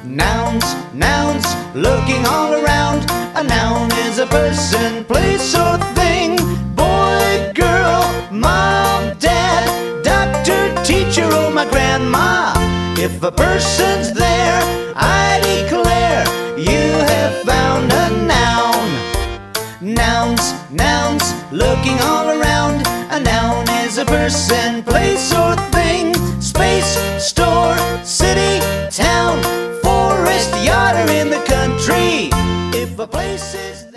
Nouns, nouns, looking all around. A noun is a person, place, or thing. Boy, girl, mom, dad, doctor, teacher, or my grandma. If a person's there, I declare you have found a noun. Nouns, nouns, looking all around. A noun is a person, place, or thing. Space, store, city, town, forest, yard, or in the country. If a place is